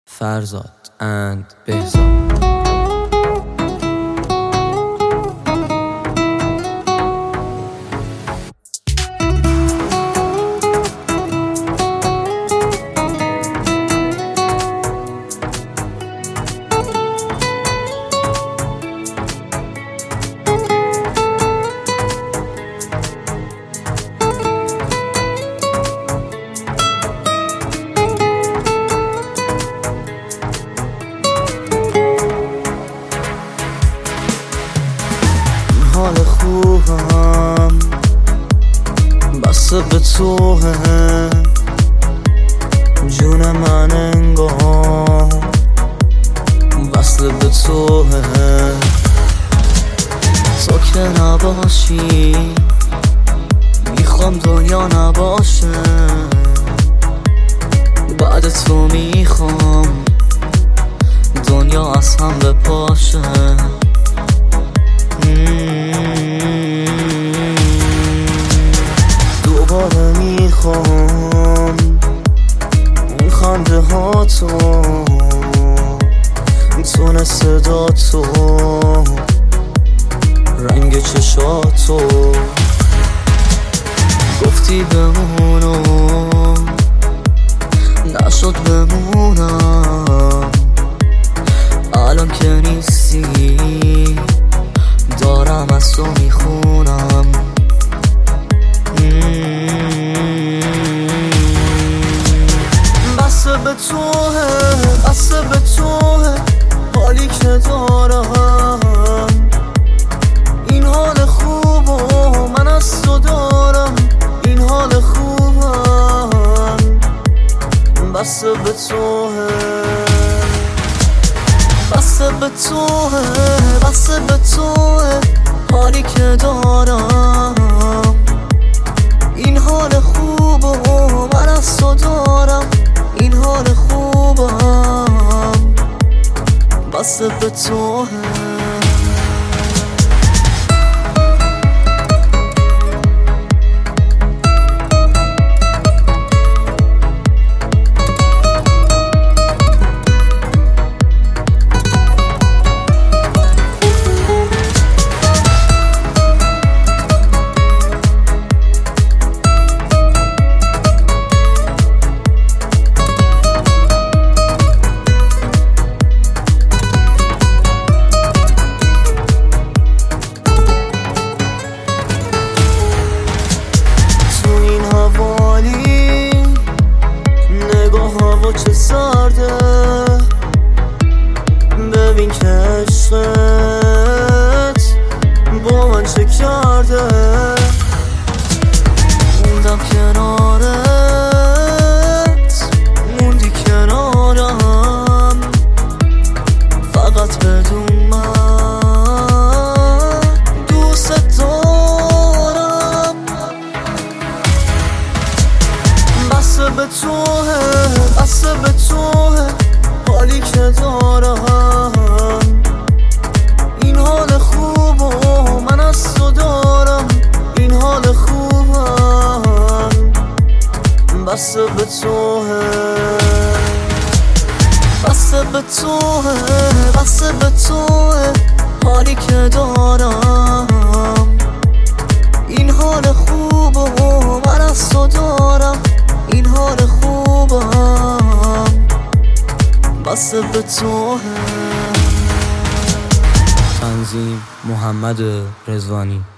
فرزاد اند بهزاد. حال خوبم بسته به توه، جون من انگار وصل به توه. تو که نباشی میخوام دنیا نباشه، بعد تو میخوام دنیا از هم بپاشه. دوباره میخوام اون خنده ها تو تون صدا تو رنگ چشاتو. گفتی بمونم نشد بمونم، الان که نیستی دارم از تو میخونم. بسته به توه، بسته به توه حالی که دارم. این حال خوب و من از تو دارم، این حال خوبم. بسته به توه، بسته به توه، بسته به توه حالی که دارم. این حال خوب و من از تو دارم، این حال خوبم. بسته به توه. هوا چه سرده، ببین که عشقت با من چه کرده. موندم کنارت، موندی کنارم، فقط بدون من دوست دارم. بسته به توه، بسته به توه حالی که دارم. این حال خوب و من از تو دارم، این حال خوبم. بسته به توه، بسته به توه، بسته به توه حالی که دارم. این حال خوب و من از تو دارم، این حال خوبم. بسته به توه. تنظیم محمد رضوانی.